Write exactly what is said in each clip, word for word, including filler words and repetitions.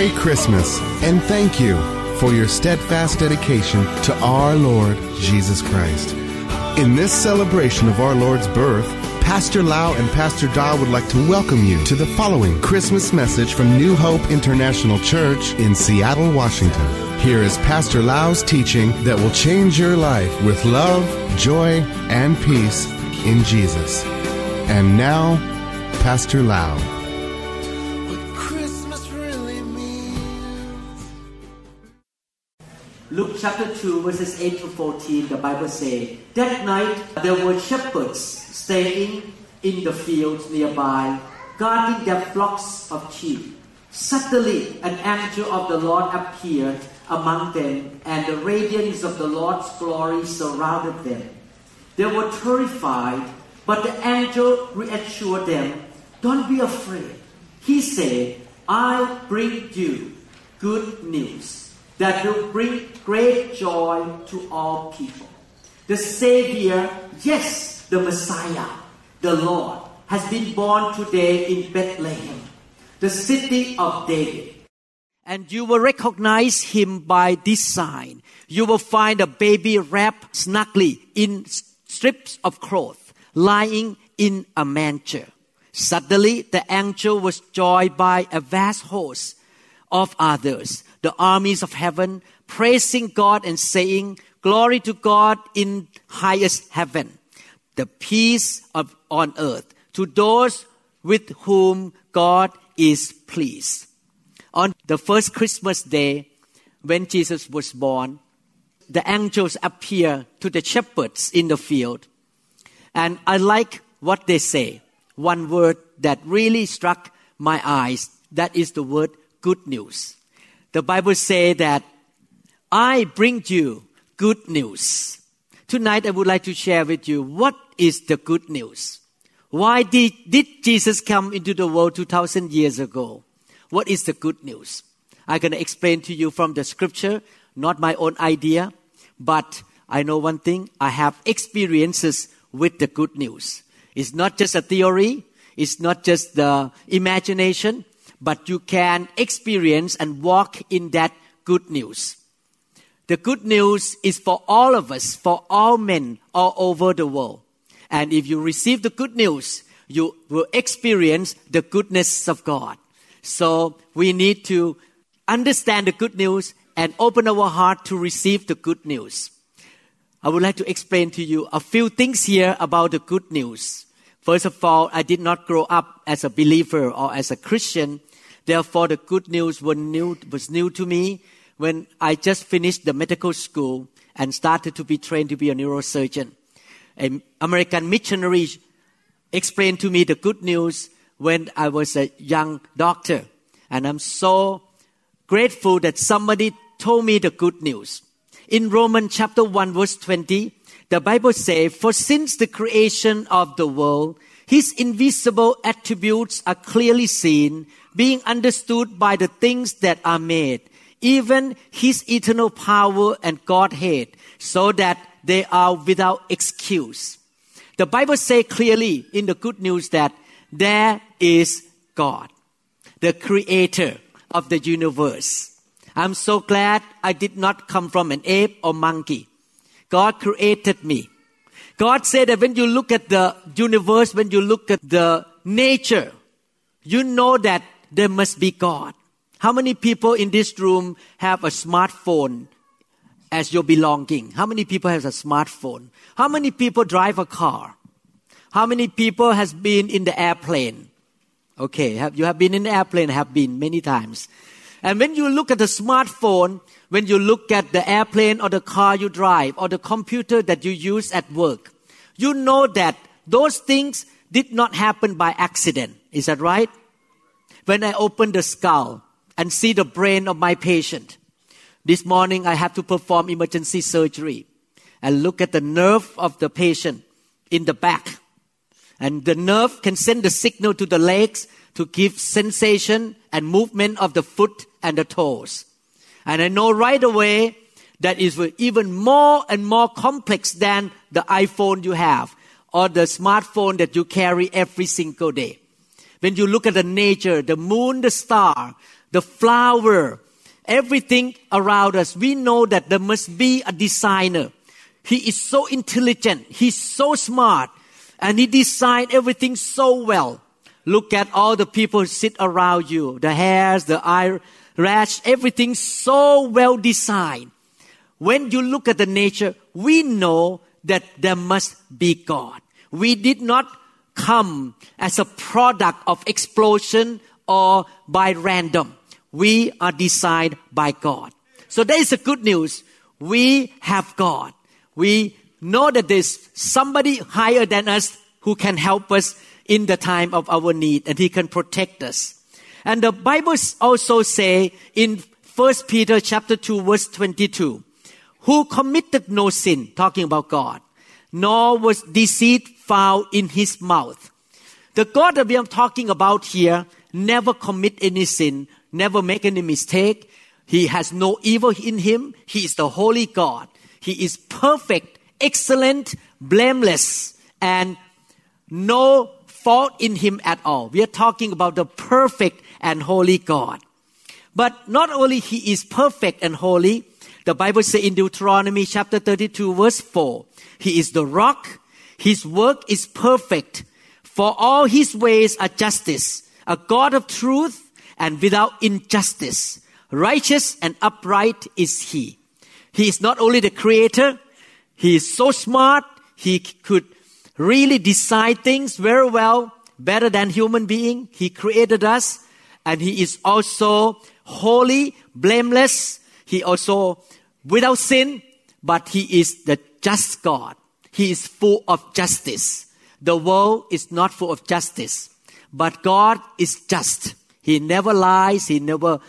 Merry Christmas, and thank you for your steadfast dedication to our Lord Jesus Christ. In this celebration of our Lord's birth, Pastor Lau and Pastor Da would like to welcome you to the following Christmas message from New Hope International Church in Seattle, Washington. Here is Pastor Lau's teaching that will change your life with love, joy, and peace in Jesus. And now, Pastor Lau. Luke chapter two, verses eight to fourteen, the Bible says, that night there were shepherds staying in the fields nearby, guarding their flocks of sheep. Suddenly, an angel of the Lord appeared among them, and the radiance of the Lord's glory surrounded them. They were terrified, but the angel reassured them, don't be afraid. He said, I bring you good news that will bring great joy to all people. The Savior, yes, the Messiah, the Lord, has been born today in Bethlehem, the city of David. And you will recognize him by this sign. You will find a baby wrapped snugly in strips of cloth, lying in a manger. Suddenly, the angel was joined by a vast host of others, the armies of heaven, praising God and saying, glory to God in highest heaven, the peace of on earth to those with whom God is pleased. On the first Christmas day, when Jesus was born, the angels appear to the shepherds in the field. And I like what they say. One word that really struck my eyes, that is the word good news. The Bible says that I bring you good news. Tonight I would like to share with you what is the good news. Why did, did Jesus come into the world two thousand years ago? What is the good news? I'm going to explain to you from the scripture, not my own idea, but I know one thing. I have experiences with the good news. It's not just a theory. It's not just the imagination, but you can experience and walk in that good news. The good news is for all of us, for all men all over the world. And if you receive the good news, you will experience the goodness of God. So we need to understand the good news and open our heart to receive the good news. I would like to explain to you a few things here about the good news. First of all, I did not grow up as a believer or as a Christian. Therefore, the good news was new, was new to me when I just finished the medical school and started to be trained to be a neurosurgeon. An American missionary explained to me the good news when I was a young doctor. And I'm so grateful that somebody told me the good news. In Romans chapter one, verse twenty, the Bible says, for since the creation of the world, his invisible attributes are clearly seen, being understood by the things that are made, even his eternal power and Godhead, so that they are without excuse. The Bible says clearly in the good news that there is God, the creator of the universe. I'm so glad I did not come from an ape or monkey. God created me. God said that when you look at the universe, when you look at the nature, you know that there must be God. How many people in this room have a smartphone as your belonging? How many people have a smartphone? How many people drive a car? How many people has been in the airplane? Okay, have, you have been in the airplane, have been many times. And when you look at the smartphone, when you look at the airplane or the car you drive or the computer that you use at work, you know that those things did not happen by accident. Is that right? When I open the skull and see the brain of my patient, this morning I have to perform emergency surgery and look at the nerve of the patient in the back. And the nerve can send the signal to the legs to give sensation and movement of the foot and the toes. And I know right away that is even more and more complex than the iPhone you have or the smartphone that you carry every single day. When you look at the nature, the moon, the star, the flower, everything around us. We know that there must be a designer. He is so intelligent. He's so smart. And he designed everything so well. Look at all the people who sit around you. The hairs, the eyelash, everything so well designed. When you look at the nature, we know that there must be God. We did not come as a product of explosion or by random. We are designed by God. So that is the good news. We have God. We know that there's somebody higher than us who can help us in the time of our need, and He can protect us. And the Bible also say in First Peter chapter two verse twenty-two, who committed no sin, talking about God, nor was deceit found in His mouth. The God that we are talking about here never commit any sin, never make any mistake. He has no evil in Him. He is the holy God. He is perfect, excellent, blameless, and no fault in Him at all. We are talking about the perfect and holy God. But not only He is perfect and holy, the Bible says in Deuteronomy chapter thirty-two verse four, He is the rock. His work is perfect. For all His ways are justice, a God of truth and without injustice. Righteous and upright is He. He is not only the creator, He is so smart, He could really decide things very well, better than human being. He created us, and He is also holy, blameless. He also without sin, but He is the just God. He is full of justice. The world is not full of justice, but God is just. He never lies. He never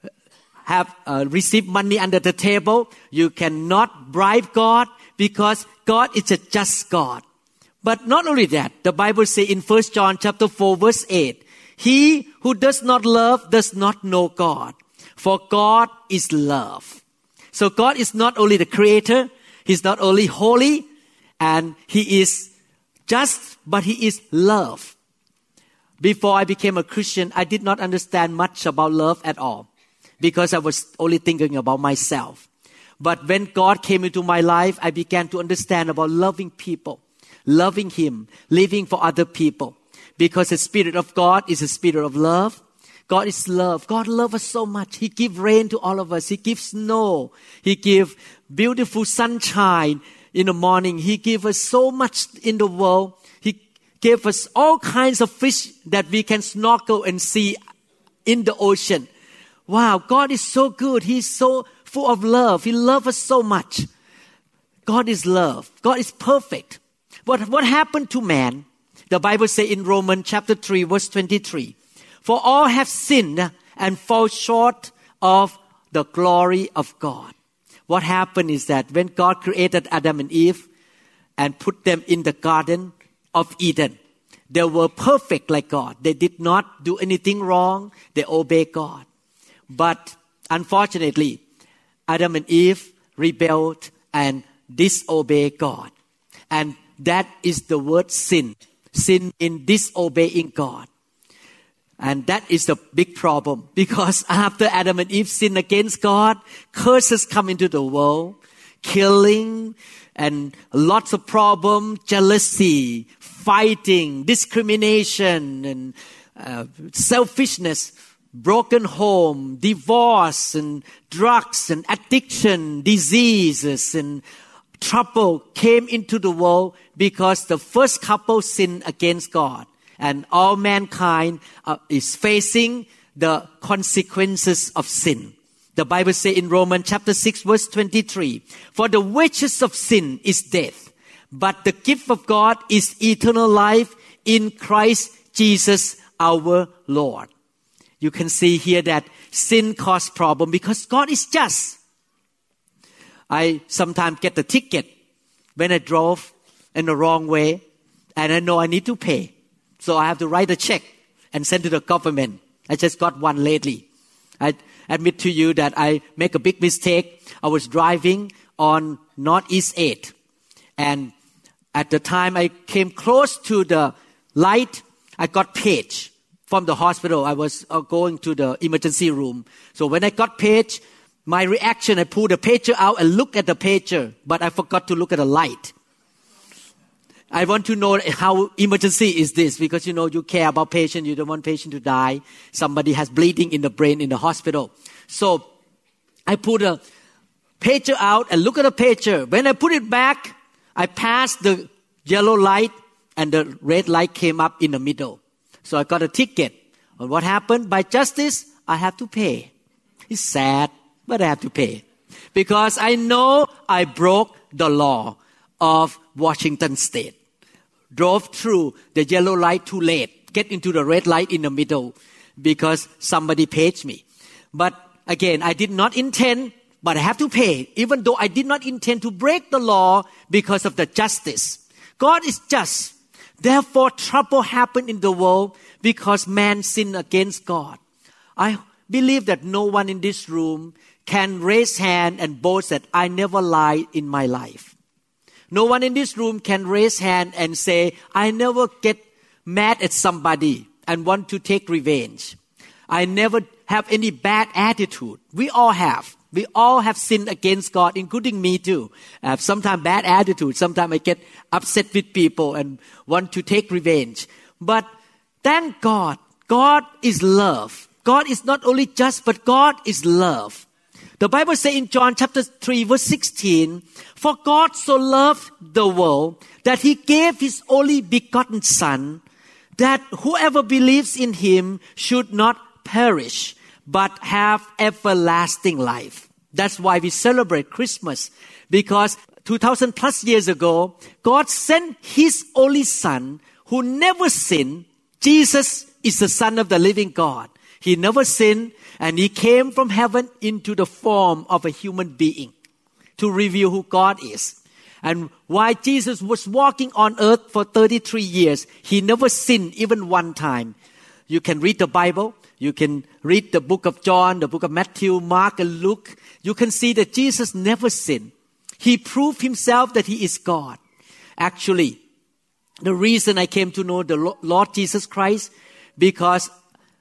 have uh, received money under the table. You cannot bribe God because God is a just God. But not only that, the Bible says in First John chapter four verse eight, he who does not love does not know God, for God is love. So God is not only the creator, He's not only holy, and He is just, but He is love. Before I became a Christian, I did not understand much about love at all because I was only thinking about myself. But when God came into my life, I began to understand about loving people, loving Him, living for other people. Because the Spirit of God is a spirit of love. God is love. God loves us so much. He gives rain to all of us. He gives snow. He gives beautiful sunshine in the morning. He gives us so much in the world. He gave us all kinds of fish that we can snorkel and see in the ocean. Wow, God is so good. He's so full of love. He loves us so much. God is love. God is perfect. But what happened to man? The Bible says in Romans chapter three verse twenty-three, for all have sinned and fall short of the glory of God. What happened is that when God created Adam and Eve and put them in the Garden of Eden, they were perfect like God. They did not do anything wrong. They obeyed God. But unfortunately, Adam and Eve rebelled and disobeyed God. And that is the word sin. Sin in disobeying God. And that is the big problem. Because after Adam and Eve sinned against God, curses come into the world. Killing and lots of problems, jealousy, fighting, discrimination, and uh, selfishness, broken home, divorce, and drugs, and addiction, diseases, and trouble came into the world because the first couple sinned against God. And all mankind uh, is facing the consequences of sin. The Bible says in Romans chapter six verse twenty-three, for the wages of sin is death, but the gift of God is eternal life in Christ Jesus our Lord. You can see here that sin causes problem because God is just. I sometimes get the ticket when I drove in the wrong way and I know I need to pay. So I have to write a check and send to the government. I just got one lately. I admit to you that I make a big mistake. I was driving on Northeast eight. And at the time I came close to the light, I got paged from the hospital. I was uh, going to the emergency room. So when I got page, my reaction, I pulled the pager out and looked at the pager, but I forgot to look at the light. I want to know how emergency is this, because you know you care about patient, you don't want patient to die. Somebody has bleeding in the brain in the hospital. So I put a pager out and look at the pager. When I put it back, I passed the yellow light and the red light came up in the middle. So I got a ticket. And what happened? By justice, I have to pay. It's sad, but I have to pay. Because I know I broke the law of Washington State. Drove through the yellow light too late. Get into the red light in the middle because somebody paid me. But again, I did not intend, but I have to pay, even though I did not intend to break the law because of the justice. God is just. Therefore, trouble happened in the world because man sinned against God. I believe that no one in this room can raise hand and boast that I never lied in my life. No one in this room can raise hand and say, I never get mad at somebody and want to take revenge. I never have any bad attitude. We all have. We all have sinned against God, including me too. I have sometimes bad attitude. Sometimes I get upset with people and want to take revenge. But thank God, God is love. God is not only just, but God is love. The Bible says in John chapter three, verse sixteen, for God so loved the world that He gave His only begotten Son, that whoever believes in Him should not perish, but have everlasting life. That's why we celebrate Christmas. Because two thousand plus years ago, God sent His only Son who never sinned. Jesus is the Son of the living God. He never sinned, and He came from heaven into the form of a human being to reveal who God is. And while Jesus was walking on earth for thirty-three years, He never sinned even one time. You can read the Bible. You can read the book of John, the book of Matthew, Mark, and Luke. You can see that Jesus never sinned. He proved Himself that He is God. Actually, the reason I came to know the Lord Jesus Christ, because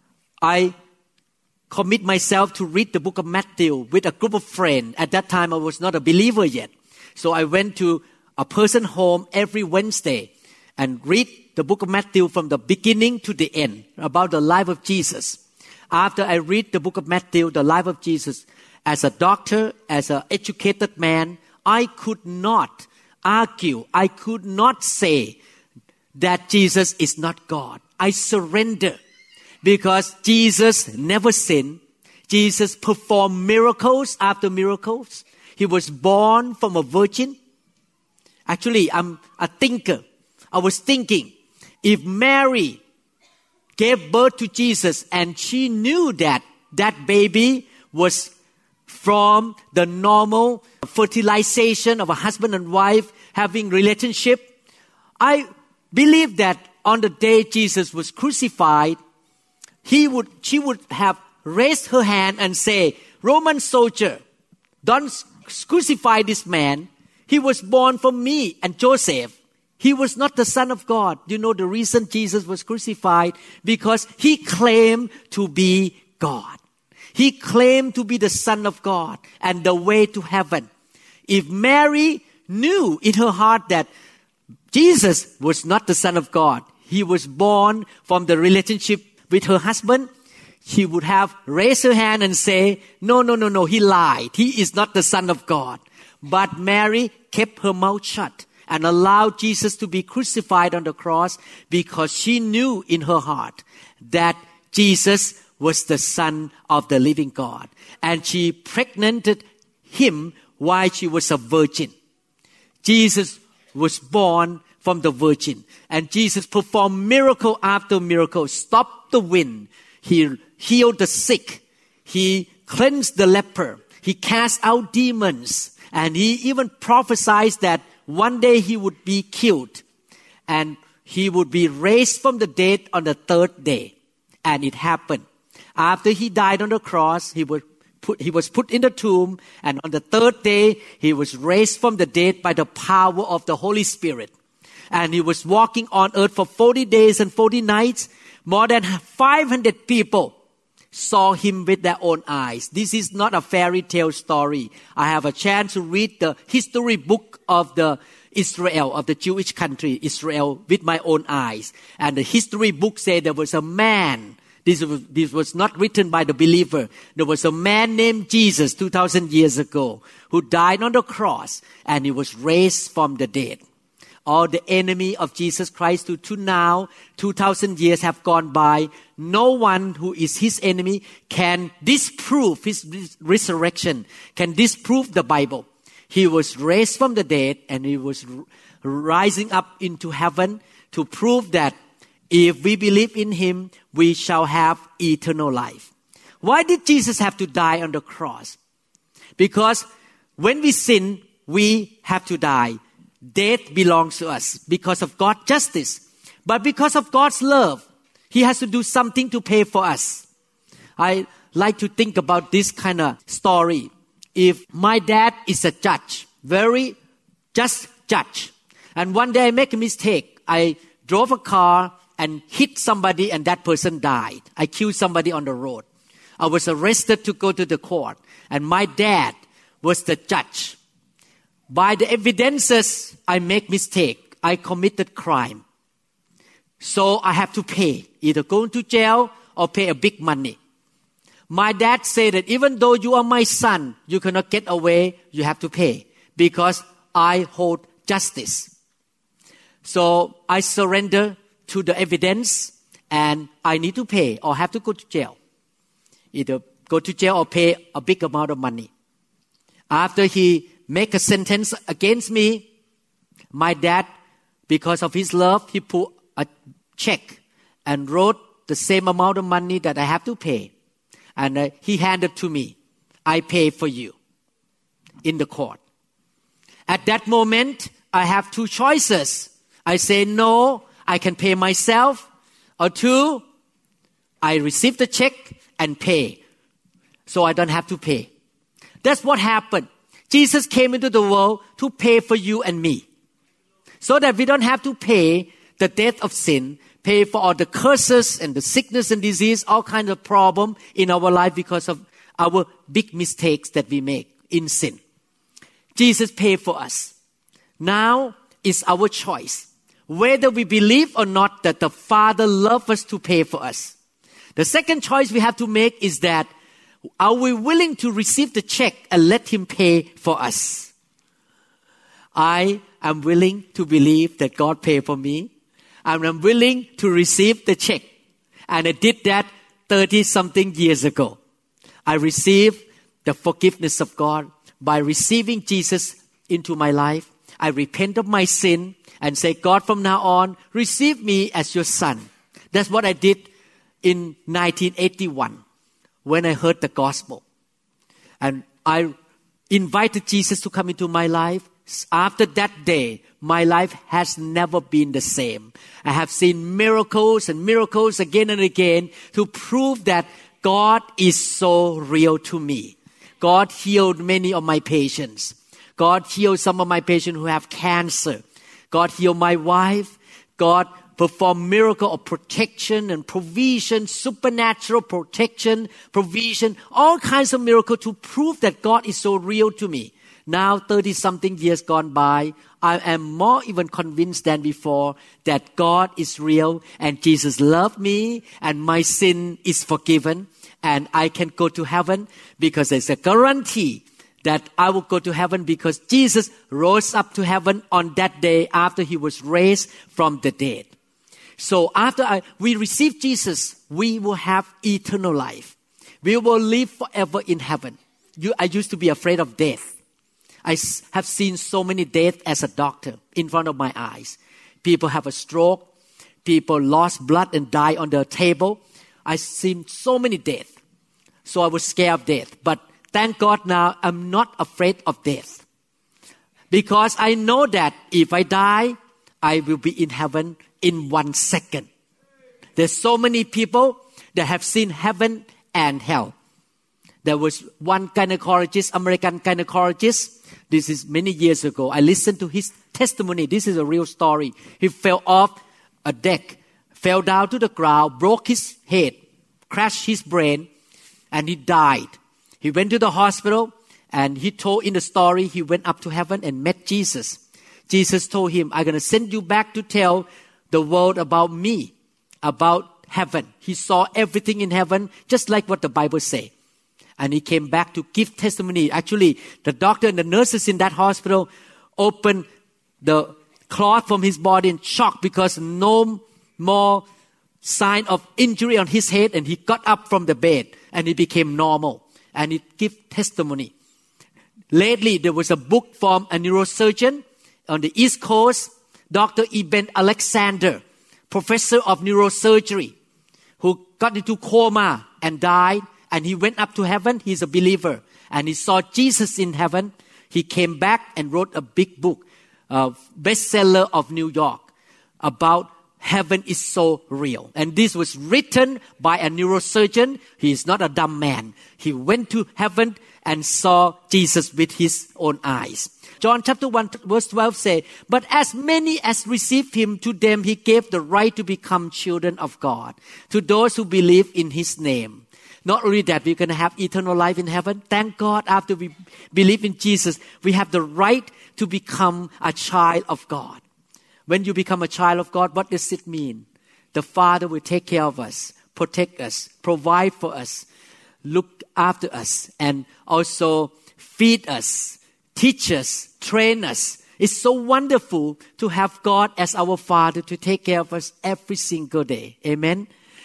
I commit myself to read the book of Matthew with a group of friends. At that time, I was not a believer yet. So I went to a person's home every Wednesday and read the book of Matthew from the beginning to the end about the life of Jesus. After I read the book of Matthew, the life of Jesus, as a doctor, as an educated man, I could not argue, I could not say that Jesus is not God. I surrender. Because Jesus never sinned. Jesus performed miracles after miracles. He was born from a virgin. Actually, I'm a thinker. I was thinking, if Mary gave birth to Jesus and she knew that that baby was from the normal fertilization of a husband and wife having relationship, I believe that on the day Jesus was crucified, He would, she would have raised her hand and say, Roman soldier, don't crucify this man. He was born from me and Joseph. He was not the Son of God. You know the reason Jesus was crucified? Because He claimed to be God. He claimed to be the Son of God and the way to heaven. If Mary knew in her heart that Jesus was not the Son of God, He was born from the relationship with her husband, she would have raised her hand and say, no, no, no, no, he lied. He is not the Son of God. But Mary kept her mouth shut and allowed Jesus to be crucified on the cross because she knew in her heart that Jesus was the Son of the living God. And she pregnanted Him while she was a virgin. Jesus was born from the virgin. And Jesus performed miracle after miracle, stopped the wind. He healed the sick. He cleansed the leper. He cast out demons. And He even prophesied that one day He would be killed. And He would be raised from the dead on the third day. And it happened. After He died on the cross, He was put, he was put in the tomb. And on the third day, He was raised from the dead by the power of the Holy Spirit. And He was walking on earth for forty days and forty nights More than five hundred people saw him with their own eyes. This is not a fairy tale story. I have a chance to read the history book of the Israel, of the Jewish country, Israel, with my own eyes. And the history book said there was a man. This was, this was not written by the believer. There was a man named Jesus two thousand years ago who died on the cross and he was raised from the dead. All the enemy of Jesus Christ to, to now, two thousand years have gone by. No one who is his enemy can disprove his resurrection, can disprove the Bible. He was raised from the dead and he was rising up into heaven to prove that if we believe in him, we shall have eternal life. Why did Jesus have to die on the cross? Because when we sin, we have to die. Death belongs to us because of God's justice. But because of God's love, he has to do something to pay for us. I like to think about this kind of story. If my dad is a judge, very just judge, and one day I make a mistake, I drove a car and hit somebody and that person died. I killed somebody on the road. I was arrested to go to the court and my dad was the judge. By the evidences, I make mistake. I committed crime. So I have to pay, either go to jail or pay a big money. My dad said that even though you are my son, you cannot get away, you have to pay because I hold justice. So I surrender to the evidence and I need to pay or have to go to jail. Either go to jail or pay a big amount of money. After he make a sentence against me, my dad, because of his love, he put a check and wrote the same amount of money that I have to pay. And uh, he handed to me. I pay for you in the court. At that moment, I have two choices. I say, no, I can pay myself. Or two, I receive the check and pay. So I don't have to pay. That's what happened. Jesus came into the world to pay for you and me. So that we don't have to pay the debt of sin, pay for all the curses and the sickness and disease, all kinds of problems in our life because of our big mistakes that we make in sin. Jesus paid for us. Now is our choice, whether we believe or not that the Father loves us to pay for us. The second choice we have to make is that are we willing to receive the check and let him pay for us? I am willing to believe that God paid for me. And I'm willing to receive the check. And I did that thirty something years ago. I received the forgiveness of God by receiving Jesus into my life. I repent of my sin and say, God, from now on, receive me as your son. That's what I did in nineteen eighty-one when I heard the gospel. And I invited Jesus to come into my life. After that day, my life has never been the same. I have seen miracles and miracles again and again to prove that God is so real to me. God healed many of my patients. God healed some of my patients who have cancer. God healed my wife. God performed miracle of protection and provision, supernatural protection, provision, all kinds of miracles to prove that God is so real to me. Now, thirty something years gone by, I am more even convinced than before that God is real and Jesus loved me and my sin is forgiven and I can go to heaven because there's a guarantee that I will go to heaven because Jesus rose up to heaven on that day after he was raised from the dead. So after I, we receive Jesus, we will have eternal life. We will live forever in heaven. You, I used to be afraid of death. I have seen so many deaths as a doctor in front of my eyes. People have a stroke. People lost blood and die on the table. I've seen so many deaths. So I was scared of death. But thank God now I'm not afraid of death. Because I know that if I die, I will be in heaven in one second. There's so many people that have seen heaven and hell. There was one gynecologist, American gynecologist. This is many years ago. I listened to his testimony. This is a real story. He fell off a deck fell down to the ground, broke his head, crashed his brain, and he died. He went to the hospital, and he told in the story, he went up to heaven and met Jesus. Jesus told him, I'm going to send you back to tell the world about me, about heaven. He saw everything in heaven, just like what the Bible says. And he came back to give testimony. Actually, the doctor and the nurses in that hospital opened the cloth from his body in shock because no more sign of injury on his head, and he got up from the bed and he became normal. And he gave testimony. Lately, there was a book from a neurosurgeon on the East Coast, Doctor Eben Alexander, professor of neurosurgery, who got into coma and died, and he went up to heaven. He's a believer, and he saw Jesus in heaven. He came back and wrote a big book, a bestseller of New York, about heaven is so real. And this was written by a neurosurgeon. He is not a dumb man. He went to heaven and saw Jesus with his own eyes. John chapter one verse twelve says, but as many as received him, to them he gave the right to become children of God, to those who believe in his name. Not only that, we're going to have eternal life in heaven. Thank God, after we believe in Jesus, we have the right to become a child of God. When you become a child of God, what does it mean? The Father will take care of us, protect us, provide for us, look after us, and also feed us, teach us, train us. It's so wonderful to have God as our Father to take care of us every single day. Amen.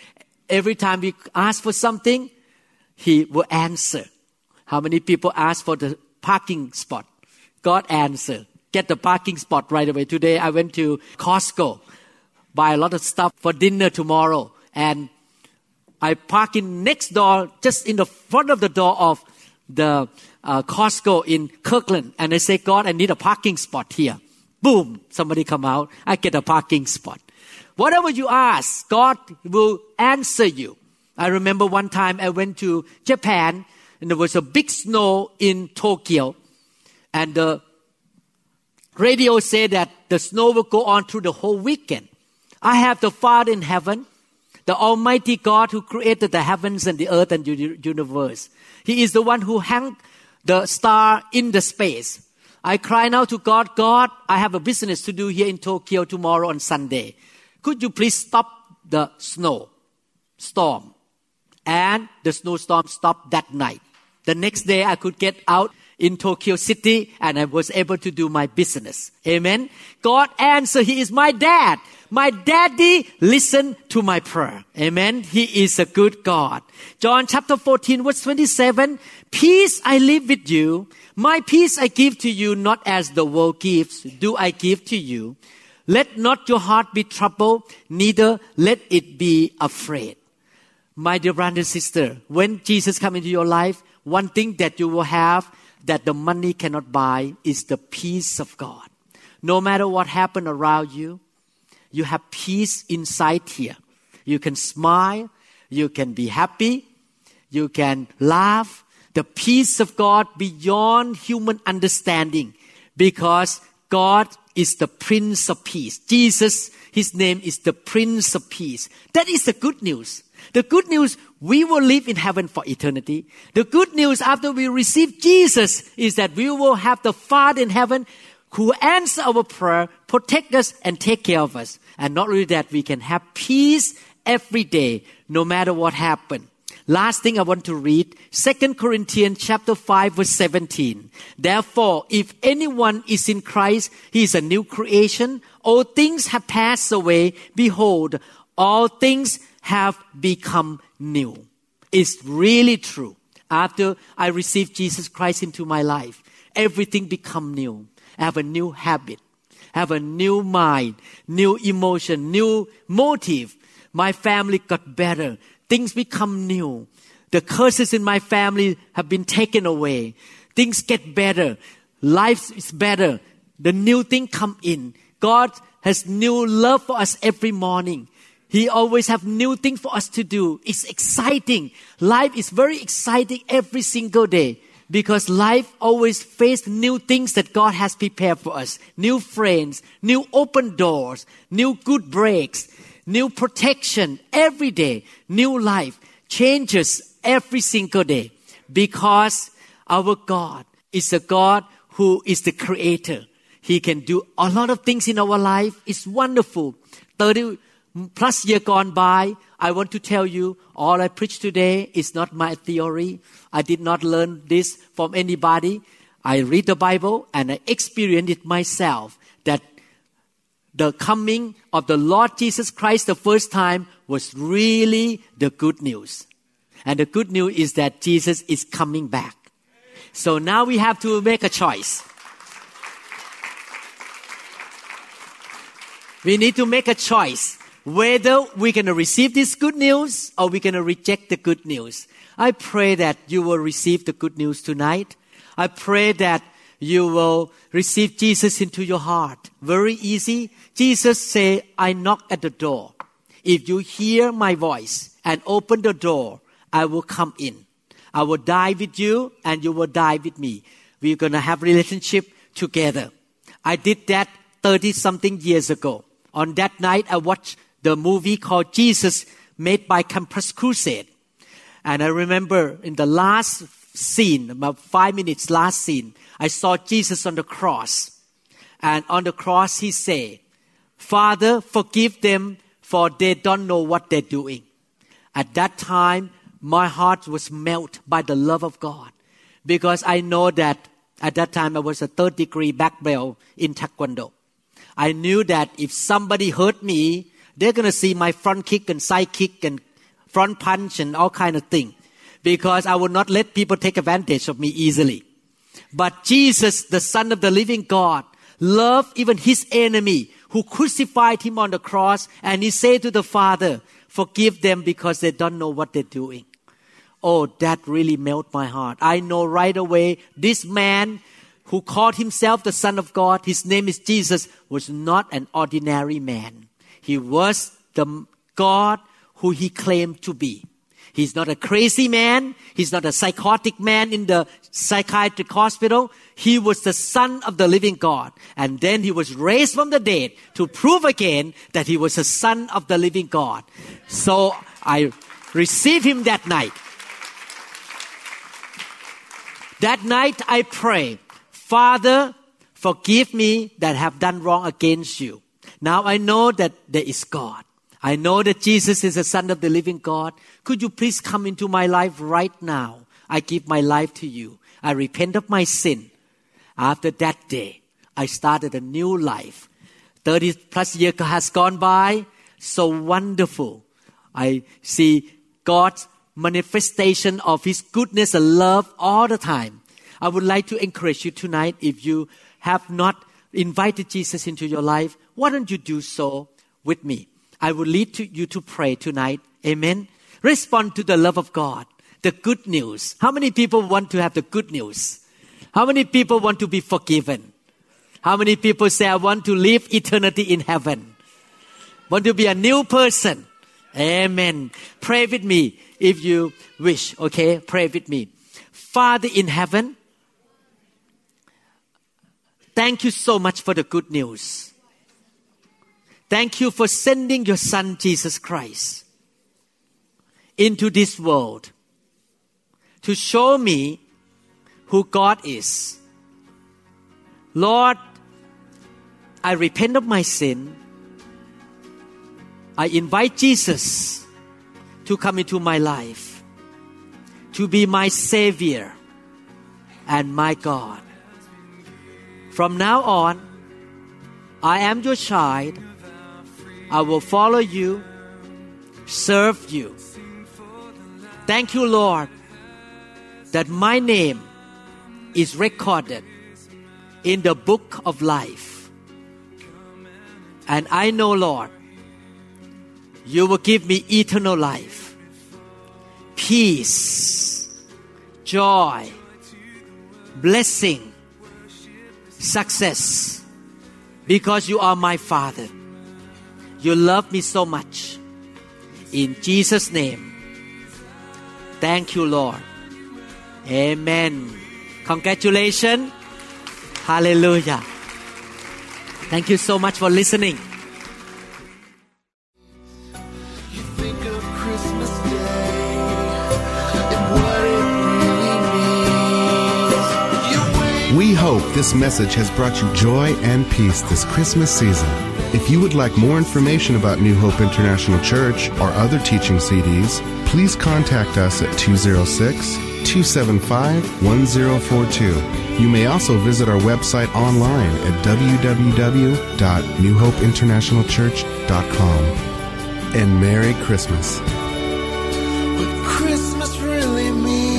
Every time we ask for something, He will answer. How many people ask for the parking spot? God answer. Get the parking spot right away. Today I went to Costco, buy a lot of stuff for dinner tomorrow, and I park in next door, just in the front of the door of the uh, Costco in Kirkland, and I say, God, I need a parking spot here. Boom, somebody come out. I get a parking spot. Whatever you ask, God will answer you. I remember one time I went to Japan, and there was a big snow in Tokyo, and the radio said that the snow will go on through the whole weekend. I have the Father in heaven, the Almighty God who created the heavens and the earth and the universe. He is the one who hung the star in the space. I cry now to God, God, I have a business to do here in Tokyo tomorrow on Sunday. Could you please stop the snow storm? And the snowstorm stopped that night. The next day I could get out in Tokyo City and I was able to do my business. Amen. God answered. He is my dad. My daddy listened to my prayer. Amen. He is a good God. John chapter fourteen verse twenty-seven. Peace I leave with you. My peace I give to you, not as the world gives, do I give to you. Let not your heart be troubled, neither let it be afraid. My dear brother and sister, when Jesus comes into your life, one thing that you will have that the money cannot buy is the peace of God. No matter what happened around you, you have peace inside here. You can smile, you can be happy, you can laugh. The peace of God beyond human understanding, because God is the Prince of Peace. Jesus, His name is the Prince of Peace. That is the good news. The good news, we will live in heaven for eternity. The good news after we receive Jesus is that we will have the Father in heaven who answers our prayer, protect us and take care of us. And not only that, we can have peace every day, no matter what happened. Last thing I want to read, Second Corinthians chapter five verse seventeen. Therefore, if anyone is in Christ, he is a new creation. All things have passed away. Behold, all things have become new. It's really true. After I received Jesus Christ into my life, everything become new. I have a new habit. I have a new mind, new emotion, new motive. My family got better. Things become new. The curses in my family have been taken away. Things get better. Life is better. The new thing come in. God has new love for us every morning. He always have new things for us to do. It's exciting. Life is very exciting every single day, because life always faces new things that God has prepared for us. New friends, new open doors, new good breaks. new protection every day, new life, changes every single day. Because our God is a God who is the creator. He can do a lot of things in our life. It's wonderful. thirty plus years gone by, I want to tell you, all I preach today is not my theory. I did not learn this from anybody. I read the Bible and I experienced it myself, that the coming of the Lord Jesus Christ the first time was really the good news. And the good news is that Jesus is coming back. So now we have to make a choice. We need to make a choice whether we're going to receive this good news or we're going to reject the good news. I pray that you will receive the good news tonight. I pray that you will receive Jesus into your heart. Very easy. Jesus said, I knock at the door. If you hear my voice and open the door, I will come in. I will die with you and you will die with me. We're going to have relationship together. I did that thirty something years ago. On that night, I watched the movie called Jesus, made by Campus Crusade. And I remember in the last scene, about five minutes last scene, I saw Jesus on the cross. And on the cross, he said, Father, forgive them, for they don't know what they're doing. At that time, my heart was melted by the love of God. Because I know that at that time, I was a third degree black belt in Taekwondo. I knew that if somebody hurt me, they're going to see my front kick and side kick and front punch and all kind of thing. Because I would not let people take advantage of me easily. But Jesus, the Son of the living God, loved even his enemy who crucified him on the cross. And he said to the Father, forgive them because they don't know what they're doing. Oh, that really melted my heart. I know right away this man who called himself the Son of God, his name is Jesus, was not an ordinary man. He was the God who he claimed to be. He's not a crazy man. He's not a psychotic man in the psychiatric hospital. He was the Son of the living God. And then he was raised from the dead to prove again that he was the Son of the living God. So I received him that night. That night I pray, Father, forgive me that have done wrong against you. Now I know that there is God. I know that Jesus is the Son of the living God. Could you please come into my life right now? I give my life to you. I repent of my sin. After that day, I started a new life. thirty plus years has gone by. So wonderful. I see God's manifestation of His goodness and love all the time. I would like to encourage you tonight, if you have not invited Jesus into your life, why don't you do so with me? I will lead to you to pray tonight. Amen. Respond to the love of God, the good news. How many people want to have the good news? How many people want to be forgiven? How many people say, I want to live eternity in heaven? Want to be a new person? Amen. Pray with me if you wish. Okay, pray with me. Father in heaven, thank you so much for the good news. Thank you for sending your Son, Jesus Christ, into this world to show me who God is. Lord, I repent of my sin. I invite Jesus to come into my life, to be my Savior and my God. From now on, I am your child. I will follow you, serve you. Thank you, Lord, that my name is recorded in the book of life. And I know, Lord, you will give me eternal life, peace, joy, blessing, success, because you are my Father. You love me so much. In Jesus' name, thank you, Lord. Amen. Congratulations. Hallelujah. Thank you so much for listening. this message has brought you joy and peace this Christmas season. If you would like more information about New Hope International Church or other teaching C Ds, please contact us at two oh six, two seven five, one oh four two. You may also visit our website online at w w w dot new hope international church dot com. And Merry Christmas. What Christmas really means.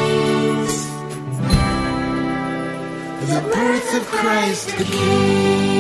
The birth of Christ the King.